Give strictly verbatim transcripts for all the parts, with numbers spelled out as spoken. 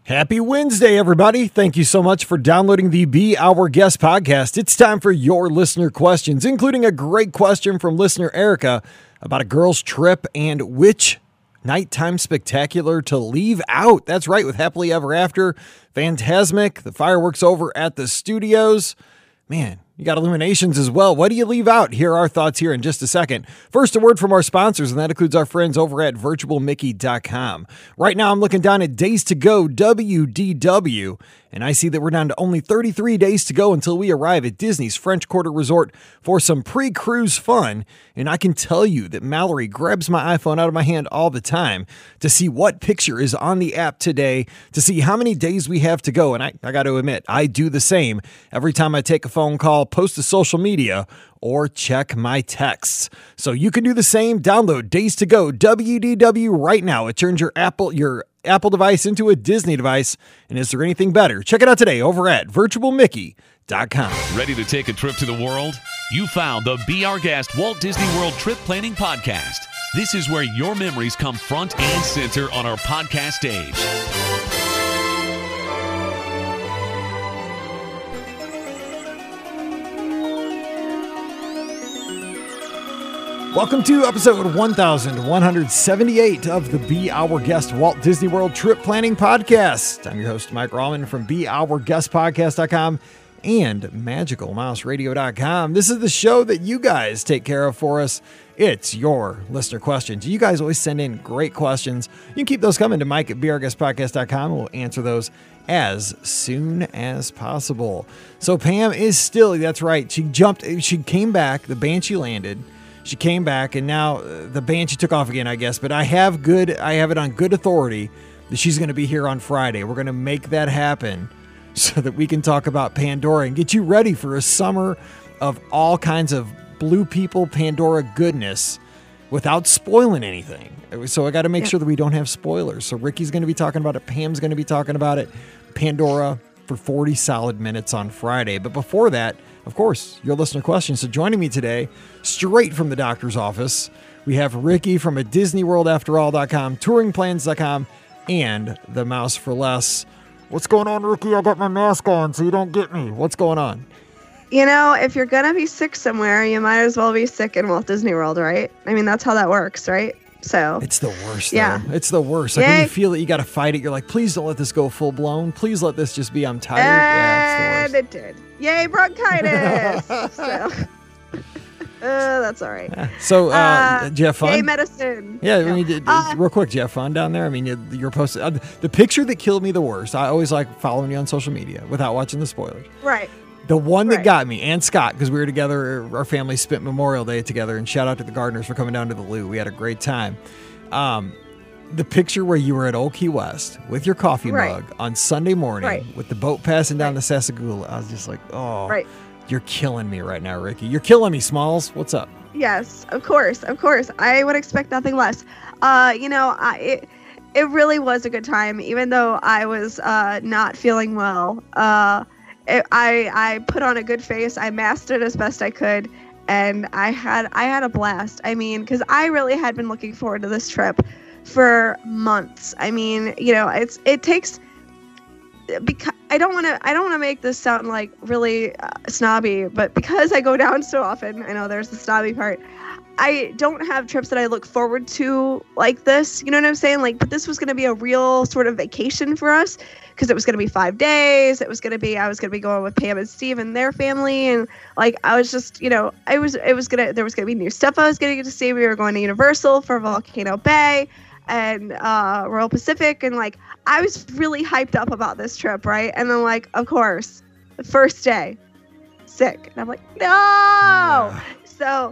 Happy Wednesday, everybody. Thank you so much for downloading the Be Our Guest podcast. It's time for your listener questions, including a great question from listener Erica about a girl's trip and which nighttime spectacular to leave out. That's right, with Happily Ever After, Fantasmic, the fireworks over at the studios. Man, you got Illuminations as well. What do you leave out? Here are our thoughts here in just a second. First, a word from our sponsors, and that includes our friends over at virtual mickey dot com. Right now, I'm looking down at Days to Go W D W, and I see that we're down to only thirty-three days to go until we arrive at Disney's French Quarter Resort for some pre-cruise fun. And I can tell you that Mallory grabs my iPhone out of my hand all the time to see what picture is on the app today, to see how many days we have to go. And I, I got to admit, I do the same every time I take a phone call, post to social media, or check my texts. So you can do the same. Download Days to Go W D W right now. It turns your Apple your Apple device into a Disney device. And is there anything better? Check it out today over at virtual mickey dot com. Ready to take a trip to the world? You found the Be Our Guest Walt Disney World Trip Planning Podcast. This is where your memories come front and center on our podcast stage. Welcome to episode one thousand one hundred seventy-eight of the Be Our Guest Walt Disney World Trip Planning Podcast. I'm your host, Mike Rallman from be our guest podcast dot com and magical mouse radio dot com. This is the show that you guys take care of for us. It's your listener questions. You guys always send in great questions. You can keep those coming to Mike at be our guest podcast dot com. We'll answer those as soon as possible. So Pam is still, that's right, she jumped, she came back, the Banshee landed. She came back, and now the Banshee took off again, I guess. But I have good, I have it on good authority that she's going to be here on Friday. We're going to make that happen so that we can talk about Pandora and get you ready for a summer of all kinds of Blue People Pandora goodness without spoiling anything. So I got to make yeah. sure that we don't have spoilers. So Ricky's going to be talking about it. Pam's going to be talking about it. Pandora for forty solid minutes on Friday. But before that, of course, your listener questions. So joining me today, straight from the doctor's office, we have Ricky from a Disney World After All dot com, touring plans dot com, and The Mouse for Less. What's going on, Ricky? I got my mask on so you don't get me. What's going on? You know, if you're going to be sick somewhere, you might as well be sick in Walt Disney World, right? I mean, that's how that works, right? So it's the worst, yeah. though. It's the worst. Like Yay. when you feel that you got to fight it, you're like, please don't let this go full blown. Please let this just be, I'm tired. Yeah, it's the worst. And it did. Yay, bronchitis. so, uh, that's all right. So, uh, uh, did you have fun? Yay, medicine. Yeah, no. I mean, did, uh, real quick, did you have fun down there? I mean, you, you're posted. Uh, the picture that killed me the worst, I always like following you on social media without watching the spoilers. Right. The one that right. got me, and Scott, because we were together, our family spent Memorial Day together, and shout out to the Gardeners for coming down to the Lou. We had a great time. Um, the picture where you were at Old Key West with your coffee right. mug on Sunday morning right. with the boat passing down right. the Sassagoula, I was just like, oh, right. you're killing me right now, Ricky. You're killing me, Smalls. What's up? Yes, of course, of course. I would expect nothing less. Uh, you know, I, it, it really was a good time, even though I was uh, not feeling well. Uh, it, I I put on a good face. I masked it as best I could. And I had I had a blast. I mean, because I really had been looking forward to this trip for months. I mean, you know, it's it takes because I don't want to I don't want to make this sound like really uh, snobby, but because I go down so often, I know there's the snobby part. I don't have trips that I look forward to like this. You know what I'm saying? Like, but this was going to be a real sort of vacation for us because it was going to be five days. It was going to be, I was going to be going with Pam and Steve and their family. And like, I was just, you know, I was, it was going to, there was going to be new stuff I was going to get to see. We were going to Universal for Volcano Bay and uh, Royal Pacific. And like, I was really hyped up about this trip. Right. And then like, of course, the first day, sick. And I'm like, no. Yeah. So,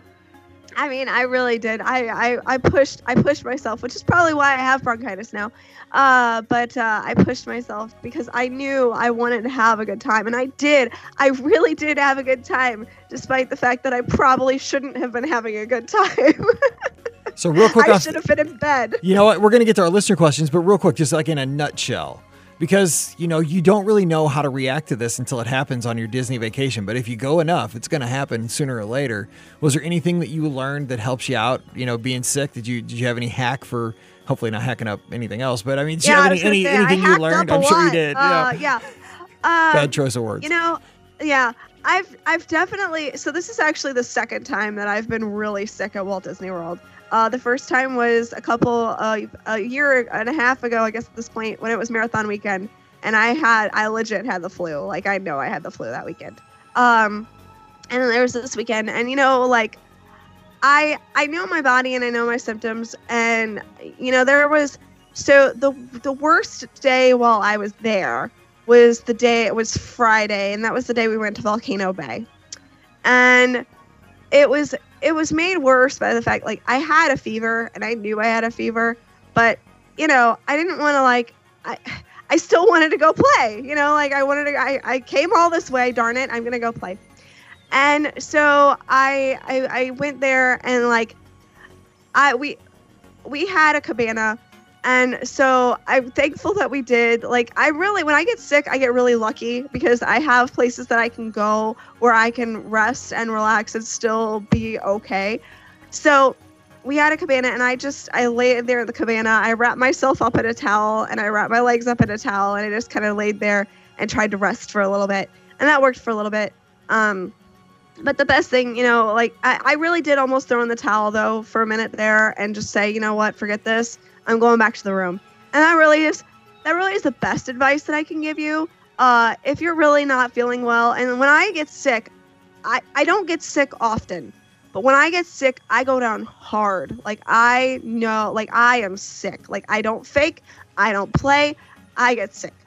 I mean, I really did. I, I, I pushed I pushed myself, which is probably why I have bronchitis now. Uh, but uh, I pushed myself because I knew I wanted to have a good time. And I did. I really did have a good time, despite the fact that I probably shouldn't have been having a good time. So real quick. I should have been in bed. You know what? We're going to get to our listener questions, but real quick, just like in a nutshell. Because, you know, you don't really know how to react to this until it happens on your Disney vacation. But if you go enough, it's going to happen sooner or later. Was there anything that you learned that helps you out, you know, being sick? Did you did you have any hack for hopefully not hacking up anything else. But I mean, do yeah, you have any, any say, anything you learned? I'm sure you did. Uh, yeah. yeah. Um, Bad choice of words. You know, yeah. I've I've definitely so this is actually the second time that I've been really sick at Walt Disney World. Uh, the first time was a couple uh, a year and a half ago, I guess at this point, when it was marathon weekend, and I had I legit had the flu. Like I know I had the flu that weekend. Um, and then there was this weekend, and you know, like I I know my body and I know my symptoms, and you know there was so the the worst day while I was there was the day, it was Friday, and that was the day we went to Volcano Bay. And it was it was made worse by the fact, like, I had a fever, and I knew I had a fever, but, you know, I didn't want to, like, I I still wanted to go play, you know, like, I wanted to, I, I came all this way, darn it, I'm going to go play. And so I, I I went there, and, like, I we we had a cabana. And so I'm thankful that we did. Like, I really, when I get sick, I get really lucky because I have places that I can go where I can rest and relax and still be okay. So we had a cabana, and I just, I lay there in the cabana. I wrapped myself up in a towel, and I wrapped my legs up in a towel, and I just kind of laid there and tried to rest for a little bit. And that worked for a little bit. Um, but the best thing, you know, like, I, I really did almost throw in the towel, though, for a minute there and just say, you know what, forget this. I'm going back to the room. And that really is that really is the best advice that I can give you. Uh, if you're really not feeling well, and when I get sick, I, I don't get sick often, but when I get sick, I go down hard. Like, I know, like, I am sick. Like, I don't fake, I don't play, I get sick.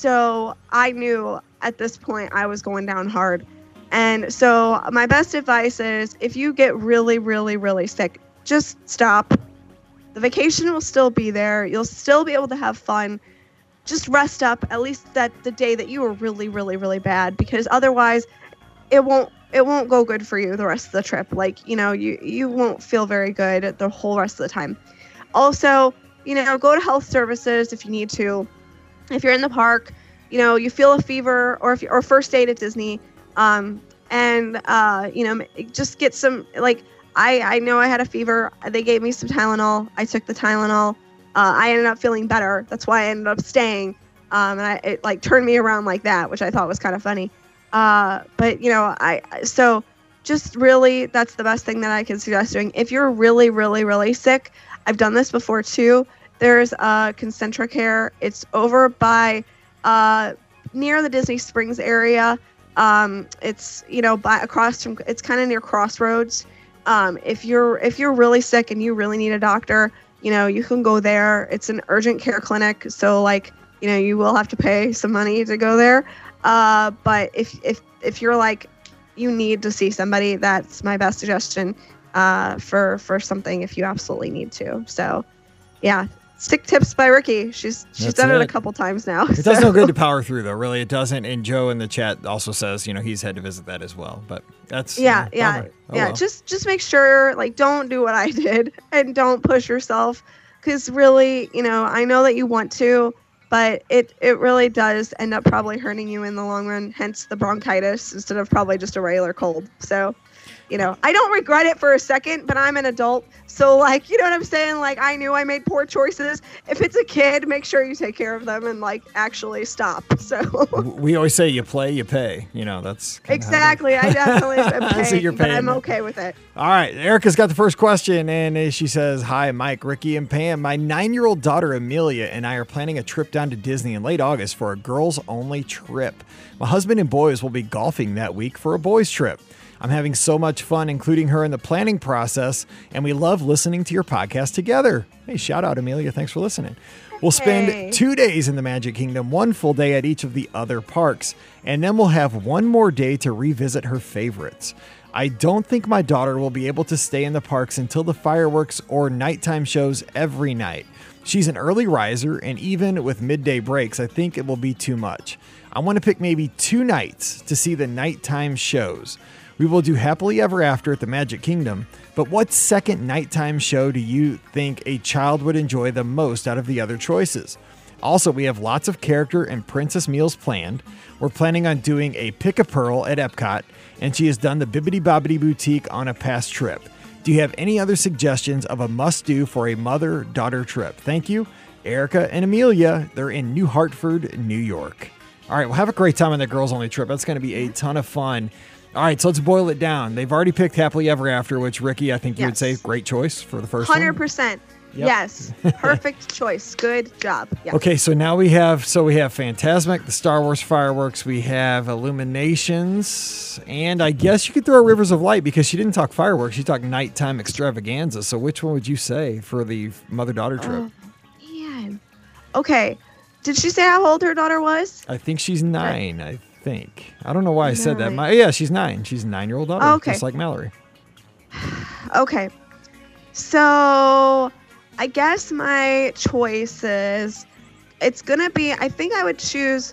So I knew at this point I was going down hard. And so my best advice is, if you get really, really, really sick, just stop. The vacation will still be there. You'll still be able to have fun. Just rest up, at least that the day that you were really, really, really bad, because otherwise it won't it won't go good for you the rest of the trip. Like, you know, you, you won't feel very good the whole rest of the time. Also, you know, go to health services if you need to. If you're in the park, you know, you feel a fever, or if you, or first aid at Disney, um, and uh, you know, just get some, like, I, I know I had a fever. They gave me some Tylenol. I took the Tylenol. Uh, I ended up feeling better. That's why I ended up staying. Um, and I, it like turned me around like that, which I thought was kind of funny. Uh, but you know, I, so just really, that's the best thing that I can suggest doing. If you're really, really, really sick, I've done this before too. There's uh, Concentracare. It's over by, uh, near the Disney Springs area. Um, it's, you know, by across from, it's kind of near Crossroads. Um, if you're if you're really sick and you really need a doctor, you know, you can go there. It's an urgent care clinic, so like, you know, you will have to pay some money to go there. Uh, but if if if you're like, you need to see somebody, that's my best suggestion uh, for for something if you absolutely need to. So, yeah. Sick tips by Ricky. She's she's That's done it. it a couple times now. It so. does no good to power through, though. Really, it doesn't. And Joe in the chat also says, you know, he's had to visit that as well. But that's yeah, uh, yeah, oh, yeah. well. Just just make sure, like, don't do what I did, and don't push yourself, because really, you know, I know that you want to, but it it really does end up probably hurting you in the long run. Hence the bronchitis instead of probably just a regular cold. So. You know, I don't regret it for a second, but I'm an adult. So, like, you know what I'm saying? Like, I knew I made poor choices. If it's a kid, make sure you take care of them and, like, actually stop. So we always say you play, you pay. You know, that's exactly. I definitely am paying, so you're paying, but I'm okay with it. All right. Erica's got the first question, and she says, hi, Mike, Ricky, and Pam. My nine-year-old daughter, Amelia, and I are planning a trip down to Disney in late August for a girls-only trip. My husband and boys will be golfing that week for a boys' trip. I'm having so much fun including her in the planning process, and we love listening to your podcast together. Hey, shout out, Amelia. Thanks for listening. We'll spend hey. two days in the Magic Kingdom, one full day at each of the other parks, and then we'll have one more day to revisit her favorites. I don't think my daughter will be able to stay in the parks until the fireworks or nighttime shows every night. She's an early riser, and even with midday breaks, I think it will be too much. I want to pick maybe two nights to see the nighttime shows. We will do Happily Ever After at the Magic Kingdom, but what second nighttime show do you think a child would enjoy the most out of the other choices? Also, we have lots of character and princess meals planned. We're planning on doing a Pick a Pearl at Epcot, and she has done the Bibbidi Bobbidi Boutique on a past trip. Do you have any other suggestions of a must-do for a mother-daughter trip? Thank you, Erica and Amelia. They're in New Hartford, New York. All right, well, have a great time on that girls-only trip. That's going to be a ton of fun. All right, so let's boil it down. They've already picked Happily Ever After, which, Ricky, I think you Yes. would say great choice for the first one hundred one. percent. Yep. Yes. Perfect choice. Good job. Yeah. Okay, so now we have so we have Fantasmic, the Star Wars fireworks, we have Illuminations, and I guess you could throw Rivers of Light because she didn't talk fireworks, she talked nighttime extravaganza. So which one would you say for the mother-daughter trip? Oh, man. Okay. Did she say how old her daughter was? I think she's nine, I think. I don't know why I said that. Nine. My, yeah, she's nine. She's a nine-year-old daughter, Oh, okay. just like Mallory. Okay. So I guess my choice is it's going to be, I think I would choose.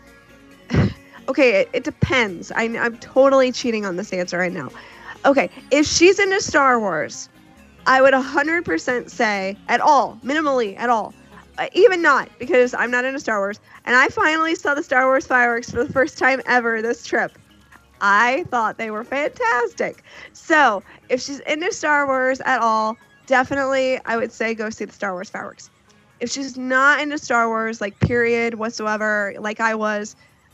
Okay, it, it depends. I, I'm totally cheating on this answer right now. Okay, if she's into Star Wars, I would one hundred percent say at all, minimally at all. Uh, even not, because I'm not into Star Wars. And I finally saw the Star Wars fireworks for the first time ever this trip. I thought they were fantastic. So if she's into Star Wars at all, definitely I would say go see the Star Wars fireworks. If she's not into Star Wars, like period whatsoever, like I was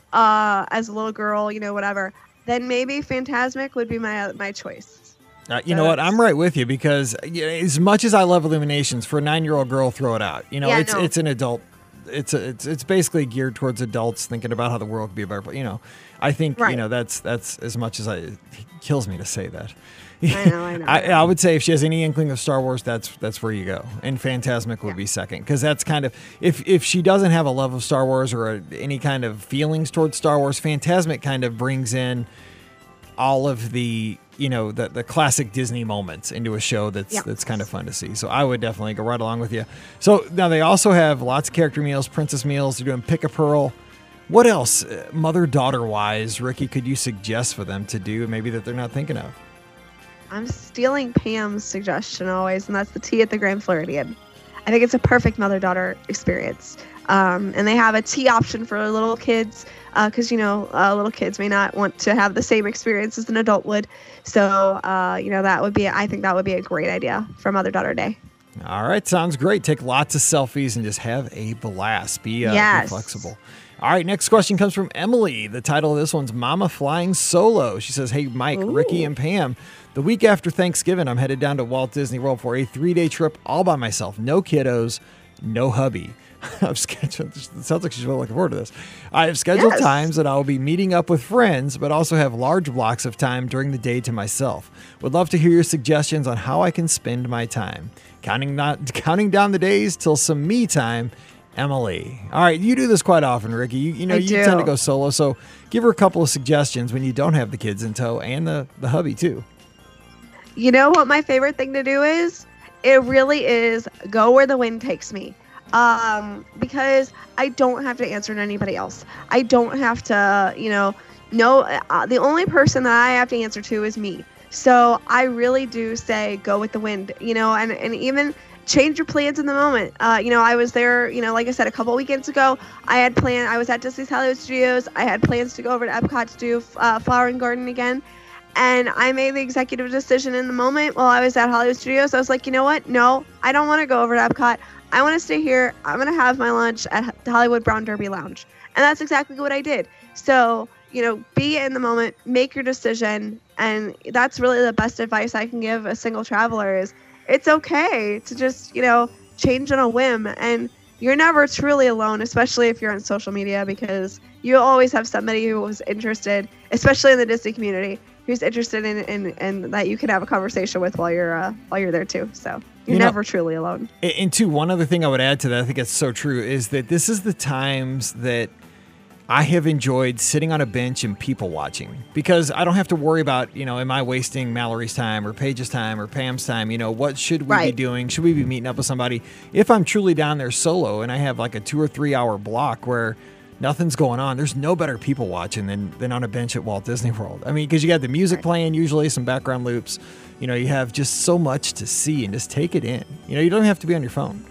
uh, as a little girl, you know, whatever, then maybe Fantasmic would be my my choice. Uh, you know what? I'm right with you because you know, as much as I love Illuminations, for a nine-year-old girl, throw it out. You know, Yeah, it's no. it's an adult. It's a, it's it's basically geared towards adults thinking about how the world could be a better place. You know, I think you Right. know that's that's as much as I. It kills me to say that. I know, I know. I, I would say if she has any inkling of Star Wars, that's that's where you go, and Fantasmic would Yeah. be second because that's kind of if if she doesn't have a love of Star Wars or a, any kind of feelings towards Star Wars, Fantasmic kind of brings in all of the you know the the classic Disney moments into a show that's Yeah. that's kind of fun to see. So I would definitely go right along with you. So now they also have lots of character meals, princess meals. They're doing Pick a Pearl. What else, mother daughter wise, Ricky, could you suggest for them to do? Maybe that they're not thinking of. I'm stealing Pam's suggestion always, and that's the tea at the Grand Floridian. I think it's a perfect mother-daughter experience. Um, and they have a tea option for little kids because, you know, uh, little kids may not want to have the same experience as an adult would. So, uh, you know, that would be, I think that would be a great idea for Mother-Daughter Day. All right, sounds great. Take lots of selfies and just have a blast. Be, uh, be Yes. flexible. All right, next question comes from Emily. The title of this one's Mama Flying Solo. She says, hey, Mike, Ooh. Ricky, and Pam, the week after Thanksgiving, I'm headed down to Walt Disney World for a three-day trip all by myself. No kiddos, no hubby. I've scheduled, it sounds like she's really looking forward to this. I have scheduled Yes. times that I will be meeting up with friends, but also have large blocks of time during the day to myself. Would love to hear your suggestions on how I can spend my time. Counting not counting down the days till some me time, Emily. All right, you do this quite often, Ricky. You, you know, I you do. tend to go solo, so give her a couple of suggestions when you don't have the kids in tow and the, the hubby too. You know what my favorite thing to do is? It really is go where the wind takes me. Um, because I don't have to answer to anybody else. I don't have to, you know, no, uh, the only person that I have to answer to is me. So I really do say go with the wind, you know, and, and even change your plans in the moment. Uh, you know, I was there, you know, like I said, a couple weekends ago, I had planned, I was at Disney's Hollywood Studios. I had plans to go over to Epcot to do uh, Flower and Garden again. And I made the executive decision in the moment while I was at Hollywood Studios. I was like, you know what? No, I don't want to go over to Epcot. I want to stay here. I'm going to have my lunch at the Hollywood Brown Derby Lounge. And that's exactly what I did. So, you know, be in the moment, make your decision. And that's really the best advice I can give a single traveler is it's okay to just, you know, change on a whim. And you're never truly alone, especially if you're on social media, because you always have somebody who was interested, especially in the Disney community, who's interested in, in, in that you can have a conversation with while you're uh, while you're there too. So you're You know- never truly alone. And- And two, one other thing I would add to that, I think it's so true, is that this is the times that I have enjoyed sitting on a bench and people watching because I don't have to worry about, you know, am I wasting Mallory's time or Paige's time or Pam's time? You know, what should we be Right. doing? Should we be meeting up with somebody? If I'm truly down there solo and I have like a two or three hour block where nothing's going on, there's no better people watching than, than on a bench at Walt Disney World. I mean, because you got the music playing, usually some background loops. You know, you have just so much to see and just take it in. You know, you don't have to be on your phone.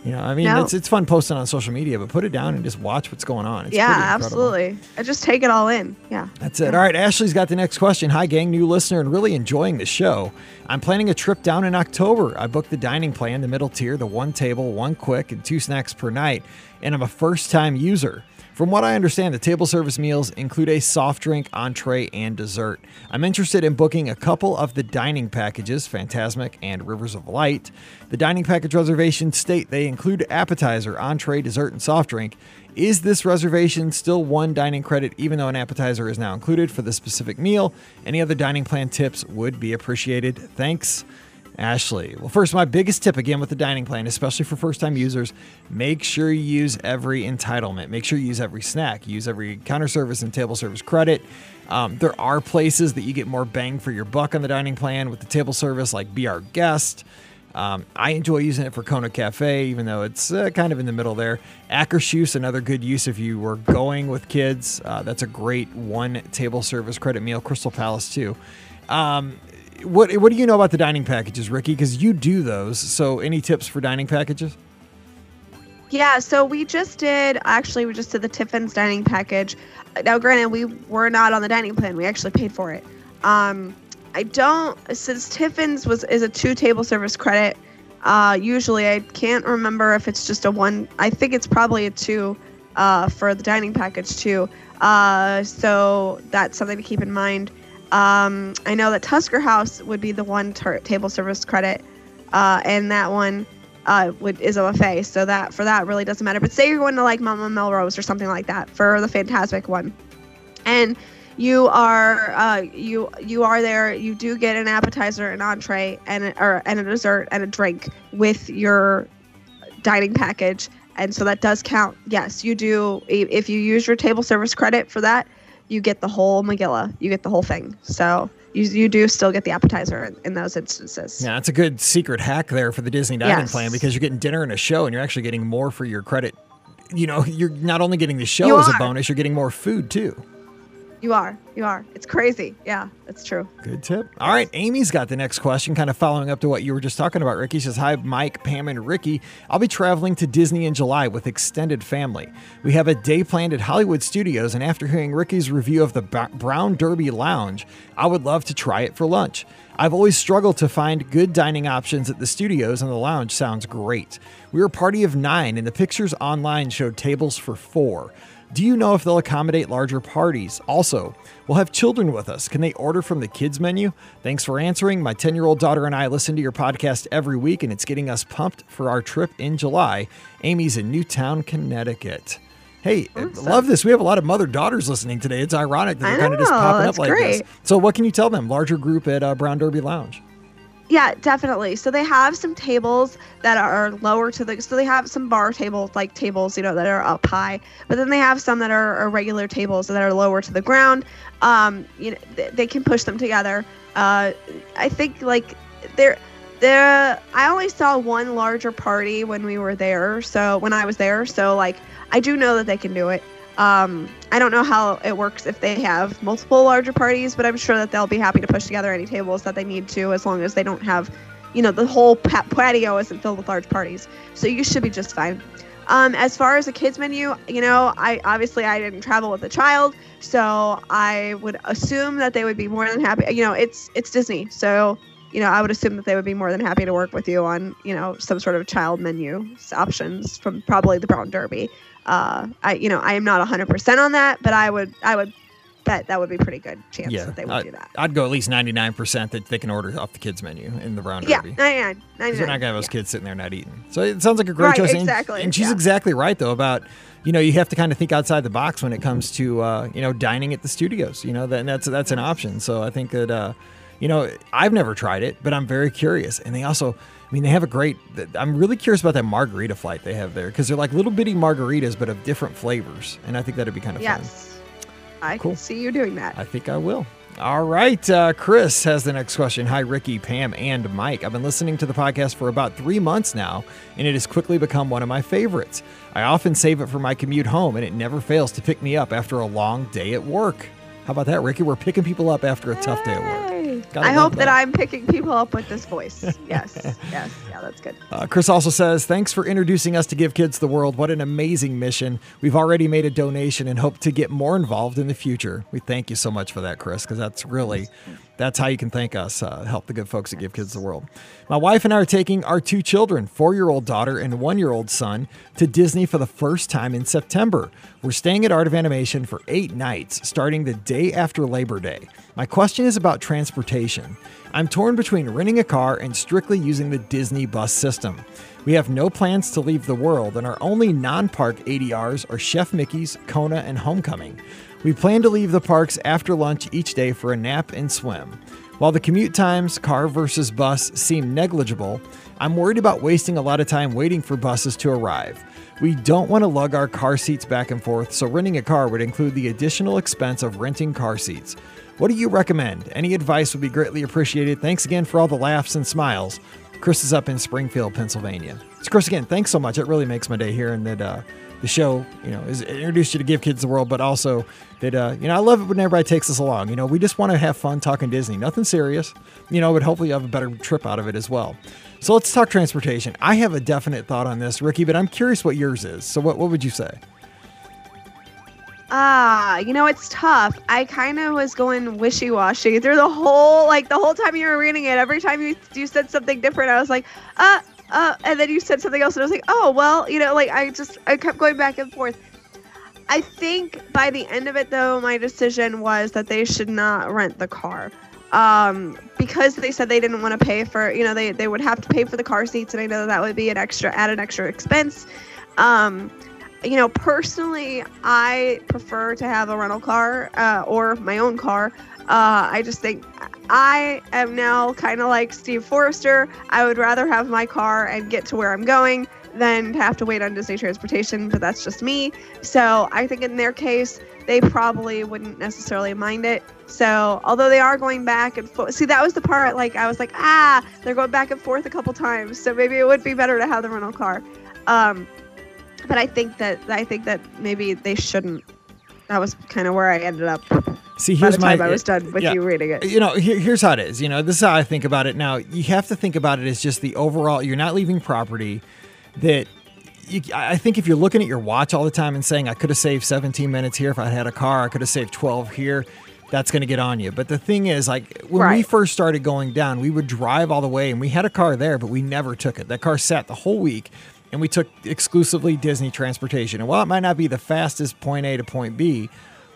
You know, I mean, No. it's it's fun posting on social media, but put it down and just watch what's going on. It's Yeah, pretty incredible. absolutely. I just take it all in. Yeah. That's it. All right, Ashley's got the next question. Hi, gang, new listener and really enjoying the show. I'm planning a trip down in October. I booked the dining plan, the middle tier, the one table, one quick, and two snacks per night, and I'm a first-time user. From what I understand, the table service meals include a soft drink, entree, and dessert. I'm interested in booking a couple of the dining packages, Fantasmic and Rivers of Light. The dining package reservations state they include appetizer, entree, dessert, and soft drink. Is this reservation still one dining credit, even though an appetizer is now included for the specific meal? Any other dining plan tips would be appreciated. Thanks, Ashley. Well, first, my biggest tip again with the dining plan, especially for first-time users, make sure you use every entitlement. Make sure you use every snack. Use every counter service and table service credit. Um, there are places that you get more bang for your buck on the dining plan with the table service, like Be Our Guest. Um, I enjoy using it for Kona Cafe, even though it's uh, kind of in the middle there. Akershus, another good use if you were going with kids. Uh, that's a great one table service credit meal. Crystal Palace, too. Um, What what do you know about the dining packages, Ricky? Because you do those. So any tips for dining packages? Yeah, so we just did, actually, we just did the Tiffin's dining package. Now, granted, we were not on the dining plan. We actually paid for it. Um, I don't, since Tiffin's was is a two table service credit, uh, usually I can't remember if it's just a one. I think it's probably a two uh, for the dining package, too. Uh, so that's something to keep in mind. Um, I know that Tusker House would be the one ter- table service credit, uh, and that one uh, would is a buffet. So that for that really doesn't matter. But say you're going to like Mama Melrose or something like that for the Fantasmic one, and you are uh, you you are there. You do get an appetizer, an entree, and a, or and a dessert and a drink with your dining package, and so that does count. Yes, you do. If you use your table service credit for that, you get the whole Megillah. You get the whole thing. So you you do still get the appetizer in, in those instances. Yeah, that's a good secret hack there for the Disney dining Yes. plan, because you're getting dinner and a show, and you're actually getting more for your credit. You know, you're not only getting the show You as a are. bonus, you're getting more food too. You are. You are. It's crazy. Yeah, that's true. Good tip. All right, Amy's got the next question, kind of following up to what you were just talking about, Ricky. She says, hi, Mike, Pam, and Ricky. I'll be traveling to Disney in July with extended family. We have a day planned at Hollywood Studios, and after hearing Ricky's review of the B- Brown Derby Lounge, I would love to try it for lunch. I've always struggled to find good dining options at the studios, and the lounge sounds great. We were a party of nine, and the pictures online showed tables for four. Do you know if they'll accommodate larger parties? Also, we'll have children with us. Can they order from the kids menu? Thanks for answering. My ten-year-old daughter and I listen to your podcast every week, and it's getting us pumped for our trip in July. Amy's in Newtown, Connecticut. Hey, I Awesome. love this. We have a lot of mother-daughters listening today. It's ironic that I they're kind of just know, popping that's up like great. this. So what can you tell them? Larger group at uh, Brown Derby Lounge. Yeah, definitely. So they have some tables that are lower to the, so they have some bar tables, like tables, you know, that are up high, but then they have some that are, are regular tables that are lower to the ground. Um, you know, th- they can push them together. Uh, I think like they're, they're, I only saw one larger party when we were there. So when I was there, so like, I do know that they can do it. Um, I don't know how it works if they have multiple larger parties, but I'm sure that they'll be happy to push together any tables that they need to, as long as they don't have, you know, the whole pat- patio isn't filled with large parties. So you should be just fine. Um, as far as a kids menu, you know, I obviously I didn't travel with a child, so I would assume that they would be more than happy. You know, it's it's Disney, so you know, I would assume that they would be more than happy to work with you on, you know, some sort of child menu options from probably the Brown Derby. Uh, I, you know, I am not one hundred percent on that, but I would, I would bet that would be a pretty good chance Yeah, that they would I, do that. I'd go at least ninety-nine percent that they can order off the kids menu in the Brown Yeah, Derby. ninety-nine, Because ninety-nine. they're not going to have those yeah. kids sitting there not eating. So it sounds like a great Right, choice. And- exactly, And she's yeah. exactly right, though, about, you know, you have to kind of think outside the box when it comes to, uh, you know, dining at the studios. You know, that, and that's that's an option. So I think that, uh, you know, I've never tried it, but I'm very curious. And they also, I mean, they have a great, I'm really curious about that margarita flight they have there, because they're like little bitty margaritas, but of different flavors. And I think that'd be kind of fun. Yes, I Cool. can see you doing that. I think I will. All right. Uh, Chris has the next question. Hi, Ricky, Pam, and Mike. I've been listening to the podcast for about three months now, and it has quickly become one of my favorites. I often save it for my commute home, and it never fails to pick me up after a long day at work. How about that, Ricky? We're picking people up after a tough day at work. Hey, I hope that. that I'm picking people up with this voice. Yes, yes, yeah, that's good. Uh, Chris also says, thanks for introducing us to Give Kids the World. What an amazing mission. We've already made a donation and hope to get more involved in the future. We thank you so much for that, Chris, because that's really, that's how you can thank us, uh, help the good folks at Give Kids the World. My wife and I are taking our two children, four-year-old daughter and one-year-old son, to Disney for the first time in September. We're staying at Art of Animation for eight nights, starting the day after Labor Day. My question is about transportation. I'm torn between renting a car and strictly using the Disney bus system. We have no plans to leave the world, and our only non-park A D Rs are Chef Mickey's, Kona, and Homecoming. We plan to leave the parks after lunch each day for a nap and swim. While the commute times, car versus bus, seem negligible, I'm worried about wasting a lot of time waiting for buses to arrive. We don't want to lug our car seats back and forth, so renting a car would include the additional expense of renting car seats. What do you recommend? Any advice would be greatly appreciated. Thanks again for all the laughs and smiles. Chris is up in Springfield, Pennsylvania. So Chris, again, thanks so much. It really makes my day hearing that uh, the show, you know, is introduced you to Give Kids the World, but also that, uh, you know, I love it when everybody takes us along. You know, we just want to have fun talking Disney. Nothing serious, you know, but hopefully you have a better trip out of it as well. So let's talk transportation. I have a definite thought on this, Ricky, but I'm curious what yours is. So what, what would you say? Ah, you know, it's tough. I kind of was going wishy-washy through the whole, like, the whole time you were reading it. Every time you you said something different, I was like, uh, uh, and then you said something else, and I was like, oh, well, you know, like, I just, I kept going back and forth. I think by the end of it, though, my decision was that they should not rent the car. Um, because they said they didn't want to pay for, you know, they, they would have to pay for the car seats, and I know that, that would be an extra, add an extra expense. Um, You know, personally, I prefer to have a rental car uh, or my own car. Uh, I just think I am now kind of like Steve Forrester. I would rather have my car and get to where I'm going than to have to wait on Disney transportation, but that's just me. So I think in their case, they probably wouldn't necessarily mind it. So although they are going back and forth, see, that was the part, like, I was like, ah, they're going back and forth a couple times. So maybe it would be better to have the rental car. Um, But I think that I think that maybe they shouldn't. That was kind of where I ended up. See, here's by the time my. I was done with yeah, you reading it. You know, here, here's how it is. You know, this is how I think about it. Now, you have to think about it as just the overall. You're not leaving property. That you, I think if you're looking at your watch all the time and saying, I could have saved seventeen minutes here if I had a car. I could have saved twelve here. That's going to get on you. But the thing is, like, when right. we first started going down, we would drive all the way, and we had a car there, but we never took it. That car sat the whole week. And we took exclusively Disney transportation. And while it might not be the fastest point A to point B,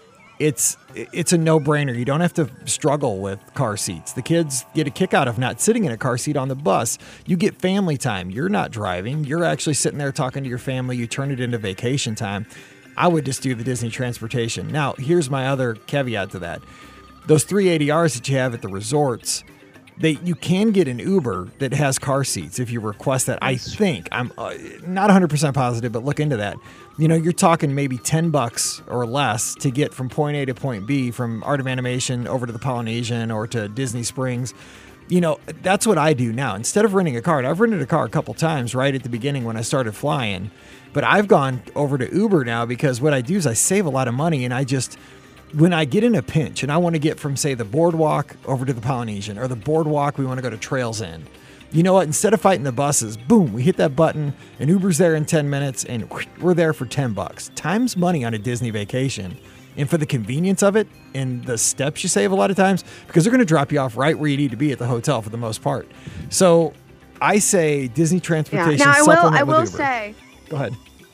it's it's a no-brainer. You don't have to struggle with car seats. The kids get a kick out of not sitting in a car seat on the bus. You get family time. You're not driving. You're actually sitting there talking to your family. You turn it into vacation time. I would just do the Disney transportation. Now, here's my other caveat to that. Those three A D Rs that you have at the resorts, They, you can get an Uber that has car seats if you request that. I think I'm uh, not one hundred percent positive, but look into that. You know, you're talking maybe ten bucks or less to get from point A to point B, from Art of Animation over to the Polynesian or to Disney Springs. You know, that's what I do now. Instead of renting a car, I've rented a car a couple times right at the beginning when I started flying, but I've gone over to Uber now because what I do is I save a lot of money, and I just, when I get in a pinch and I want to get from, say, the boardwalk over to the Polynesian, or the boardwalk, we want to go to Trails End. You know what? Instead of fighting the buses, boom, we hit that button and Uber's there in ten minutes and we're there for ten bucks. Time's money on a Disney vacation. And for the convenience of it and the steps you save a lot of times, because they're going to drop you off right where you need to be at the hotel for the most part. So I say Disney transportation. Yeah. Now I will, I will Uber. say, go ahead.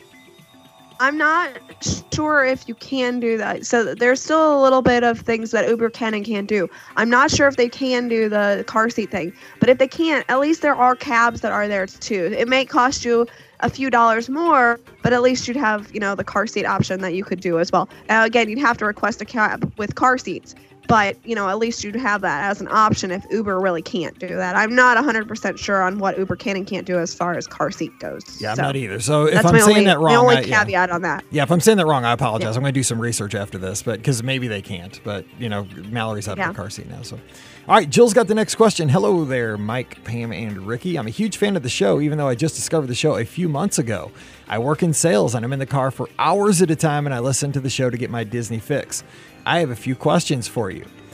I'm not sure if you can do that. So there's still a little bit of things that Uber can and can't do. I'm not sure if they can do the car seat thing, but if they can't, at least there are cabs that are there too. It may cost you a few dollars more, but at least you'd have, you know, the car seat option that you could do as well. Now, again, you'd have to request a cab with car seats, but, you know, at least you'd have that as an option if Uber really can't do that. I'm not one hundred percent sure on what Uber can and can't do as far as car seat goes. Yeah, I'm so not either. So if that's I'm my saying only, that wrong, my only I, caveat yeah. on that. Yeah, if I'm saying that wrong, I apologize. Yeah. I'm going to do some research after this, but because maybe they can't. But, you know, Mallory's out yeah. of the car seat now. So, all right, Jill's got the next question. Hello there, Mike, Pam, and Ricky. I'm a huge fan of the show, even though I just discovered the show a few months ago. I work in sales, and I'm in the car for hours at a time, and I listen to the show to get my Disney fix. I have a few questions for you.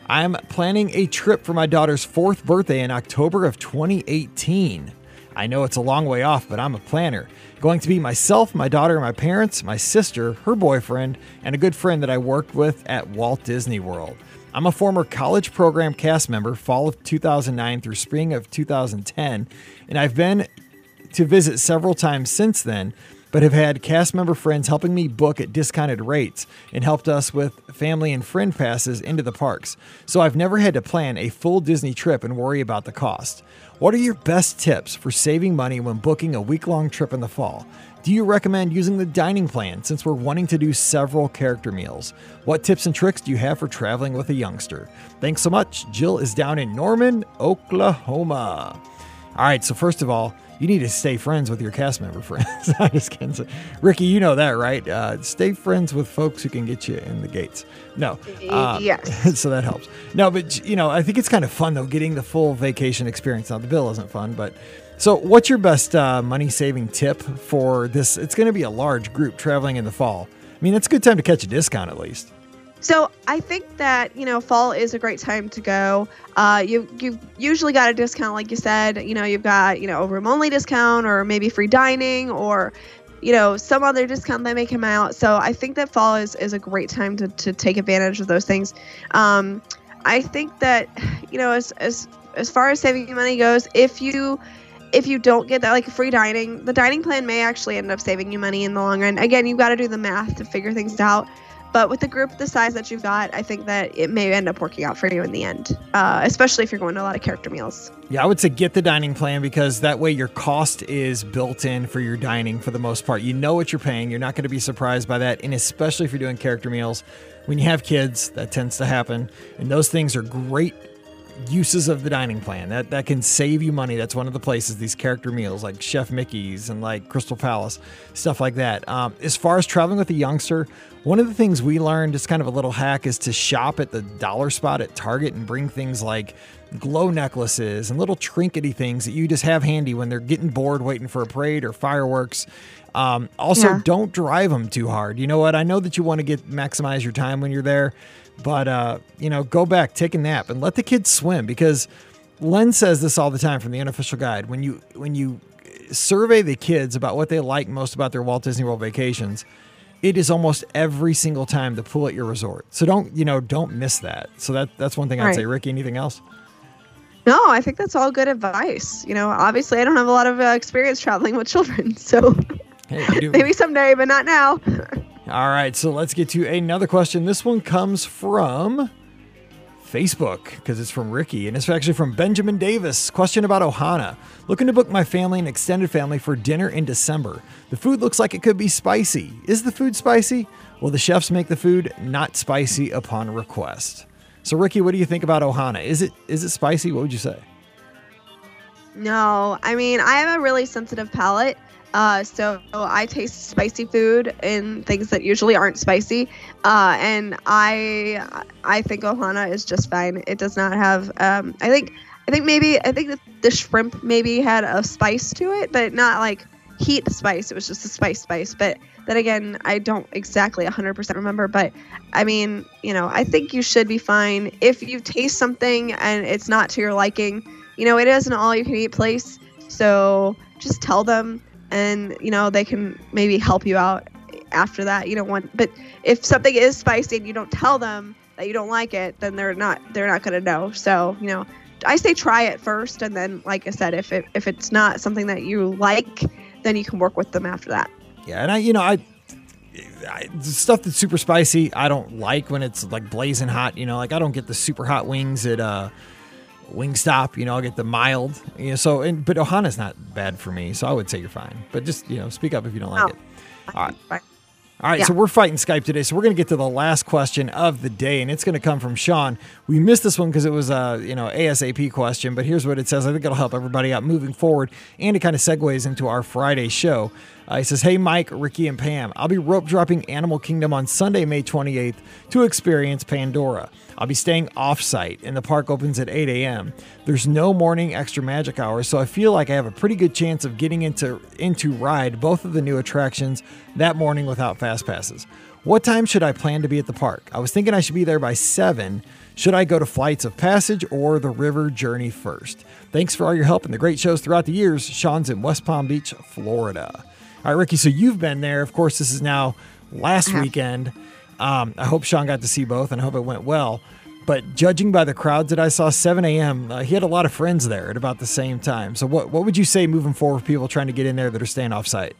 I'm planning a trip for my daughter's fourth birthday in October of twenty eighteen. I know it's a long way off, but I'm a planner. Going to be myself, my daughter, my parents, my sister, her boyfriend, and a good friend that I worked with at Walt Disney World. I'm a former college program cast member, fall of two thousand nine through spring of two thousand ten, and I've been to visit several times since then, but have had cast member friends helping me book at discounted rates and helped us with family and friend passes into the parks. So I've never had to plan a full Disney trip and worry about the cost. What are your best tips for saving money when booking a week-long trip in the fall? Do you recommend using the dining plan since we're wanting to do several character meals? What tips and tricks do you have for traveling with a youngster? Thanks so much. Jill is down in Norman, Oklahoma. All right, so first of all, you need to stay friends with your cast member friends. I'm just kidding. Ricky, you know that, right? Uh, stay friends with folks who can get you in the gates. No. Uh, yes. So that helps. No, but, you know, I think it's kind of fun, though, getting the full vacation experience. Now, the bill isn't fun, but... So what's your best uh, money-saving tip for this? It's going to be a large group traveling in the fall. I mean, it's a good time to catch a discount at least. So I think that, you know, fall is a great time to go. Uh, you, you've usually got a discount, like you said. You know, you've got, you know, a room-only discount or maybe free dining or, you know, some other discount that may come out. So I think that fall is, is a great time to, to take advantage of those things. Um, I think that, you know, as, as, as far as saving money goes, if you... If you don't get that, like free dining, the dining plan may actually end up saving you money in the long run. Again, you've got to do the math to figure things out. But with the group the size that you've got, I think that it may end up working out for you in the end, uh, especially if you're going to a lot of character meals. Yeah, I would say get the dining plan because that way your cost is built in for your dining for the most part. You know what you're paying. You're not going to be surprised by that. And especially if you're doing character meals, when you have kids, that tends to happen. And those things are great uses of the dining plan. That that can save you money. That's one of the places, these character meals like Chef Mickey's and like Crystal Palace, stuff like that. Um, as far as traveling with a youngster, one of the things we learned, is kind of a little hack, is to shop at the dollar spot at Target and bring things like glow necklaces and little trinkety things that you just have handy when they're getting bored waiting for a parade or fireworks. Um, also, yeah. Don't drive them too hard. You know what? I know that you want to get maximize your time when you're there, but, uh, you know, go back, take a nap, and let the kids swim, because Len says this all the time from the Unofficial Guide. When you when you survey the kids about what they like most about their Walt Disney World vacations, it is almost every single time the pool at your resort. So don't, you know, don't miss that. So that that's one thing I'd right. say. Ricky, anything else? No, I think that's all good advice. You know, obviously I don't have a lot of uh, experience traveling with children, so hey, maybe someday, but not now. All right, so let's get to another question. This one comes from Facebook because it's from Ricky, and it's actually from Benjamin Davis. Question about Ohana. Looking to book my family and extended family for dinner in December. The food looks like it could be spicy. Is the food spicy? Will the chefs make the food not spicy upon request? So, Ricky, what do you think about Ohana? Is it is it spicy? What would you say? No, I mean, I have a really sensitive palate. Uh, so I taste spicy food and things that usually aren't spicy. Uh, and I I think Ohana is just fine. It does not have, um, I think, I think maybe, I think that the shrimp maybe had a spice to it, but not like heat spice. It was just a spice spice. But then again, I don't exactly one hundred percent remember. But I mean, you know, I think you should be fine. If you taste something and it's not to your liking, you know, it is an all you can eat place. So just tell them. And, you know, they can maybe help you out after that. You don't want, but if something is spicy and you don't tell them that you don't like it, then they're not, they're not going to know. So, you know, I say try it first. And then, like I said, if it, if it's not something that you like, then you can work with them after that. Yeah. And I, you know, I, I stuff that's super spicy, I don't like when it's like blazing hot, you know, like I don't get the super hot wings at, uh, Wingstop, you know, I'll get the mild, you know, so, and, but Ohana's not bad for me, so I would say you're fine, but just, you know, speak up if you don't like oh, it. All right. Fine. All right, yeah. So we're fighting Skype today, so we're going to get to the last question of the day, and it's going to come from Sean. We missed this one because it was a, you know, ASAP question, but here's what it says. I think it'll help everybody out moving forward, and it kind of segues into our Friday show. Uh, he says, hey, Mike, Ricky, and Pam, I'll be rope dropping Animal Kingdom on Sunday, May twenty-eighth to experience Pandora. I'll be staying off-site, and the park opens at eight a.m. There's no morning extra magic hours, so I feel like I have a pretty good chance of getting into into ride both of the new attractions that morning without fast passes. What time should I plan to be at the park? I was thinking I should be there by seven. Should I go to Flights of Passage or the River Journey first? Thanks for all your help and the great shows throughout the years. Sean's in West Palm Beach, Florida. All right, Ricky, so you've been there. Of course, this is now last Uh-huh. weekend. Um, I hope Sean got to see both, and I hope it went well. But judging by the crowds that I saw, seven a.m., uh, he had a lot of friends there at about the same time. So what, what would you say moving forward for people trying to get in there that are staying off site?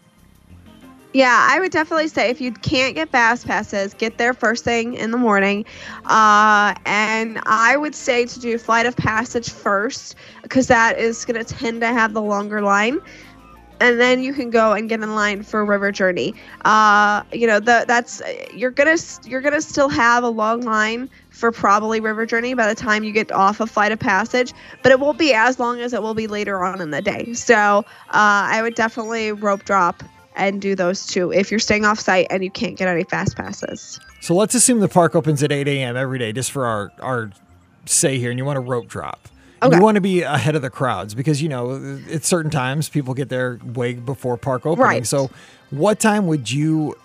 Yeah, I would definitely say if you can't get fast passes, get there first thing in the morning. Uh, and I would say to do Flight of Passage first, because that is going to tend to have the longer line. And then you can go and get in line for River Journey. Uh, you know, the, that's you're gonna you're gonna still have a long line for probably River Journey by the time you get off of Flight of Passage, but it won't be as long as it will be later on in the day. So uh, I would definitely rope drop and do those two if you're staying off site and you can't get any fast passes. So let's assume the park opens at eight a.m. every day, just for our, our say here, and you want to rope drop. And Okay. you want to be ahead of the crowds because, you know, at certain times people get there way before park opening. Right. So what time would you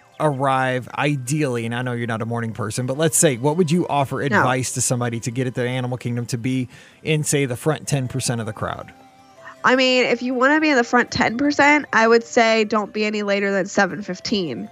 arrive ideally? And I know you're not a morning person, but let's say, what would you offer advice to somebody to get at the Animal Kingdom to be in, say, the front ten percent of the crowd? I mean, if you want to be in the front ten percent, I would say don't be any later than seven fifteen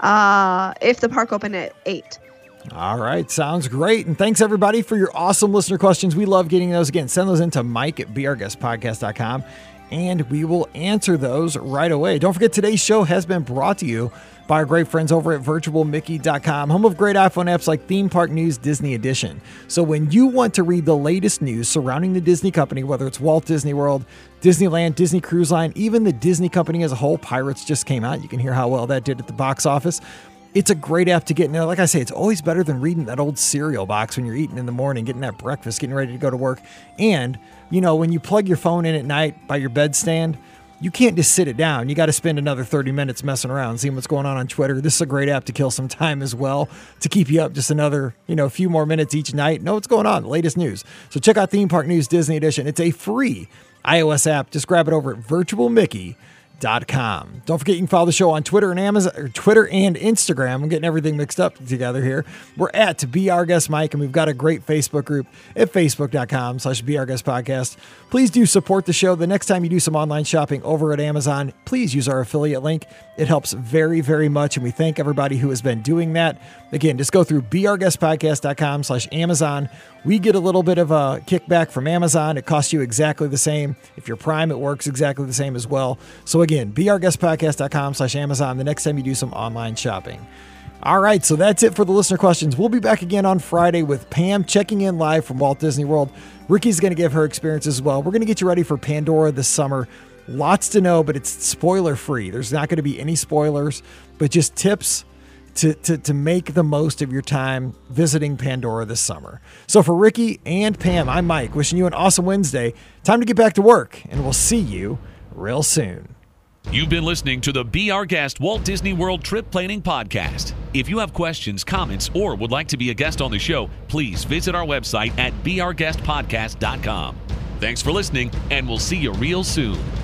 uh, if the park opened at eight. All right. Sounds great. And thanks, everybody, for your awesome listener questions. We love getting those. Again, send those in to Mike at be our guest podcast dot com, and we will answer those right away. Don't forget, today's show has been brought to you by our great friends over at virtual mickey dot com, home of great iPhone apps like Theme Park News Disney Edition. So when you want to read the latest news surrounding the Disney company, whether it's Walt Disney World, Disneyland, Disney Cruise Line, even the Disney company as a whole, Pirates just came out. You can hear how well that did at the box office. It's a great app to get in there. Like I say, it's always better than reading that old cereal box when you're eating in the morning, getting that breakfast, getting ready to go to work. And, you know, when you plug your phone in at night by your bedstand, you can't just sit it down. You got to spend another thirty minutes messing around, seeing what's going on on Twitter. This is a great app to kill some time as well, to keep you up just another, you know, a few more minutes each night. Know what's going on, the latest news. So check out Theme Park News Disney Edition. It's a free iOS app. Just grab it over at virtual mickey dot com. Don't forget, you can follow the show on Twitter and Amazon, or Twitter and Instagram. I'm getting everything mixed up together here. We're at Be Our Guest Mike, and we've got a great Facebook group at facebook dot com slash Be Our Guest Podcast. Please do support the show. The next time you do some online shopping over at Amazon, please use our affiliate link. It helps very, very much, and we thank everybody who has been doing that. Again, just go through be our guest podcast dot com slash Amazon. We get a little bit of a kickback from Amazon. It costs you exactly the same. If you're Prime, it works exactly the same as well. So again, be our guest podcast dot com slash Amazon the next time you do some online shopping. All right, so that's it for the listener questions. We'll be back again on Friday with Pam checking in live from Walt Disney World. Ricky's going to give her experience as well. We're going to get you ready for Pandora this summer. Lots to know, but it's spoiler free. There's not going to be any spoilers, but just tips to, to, to make the most of your time visiting Pandora this summer. So for Ricky and Pam, I'm Mike, wishing you an awesome Wednesday. Time to get back to work, and we'll see you real soon. You've been listening to the Be Our Guest Walt Disney World Trip Planning Podcast. If you have questions, comments, or would like to be a guest on the show, please visit our website at be our guest podcast dot com. Thanks for listening, and we'll see you real soon.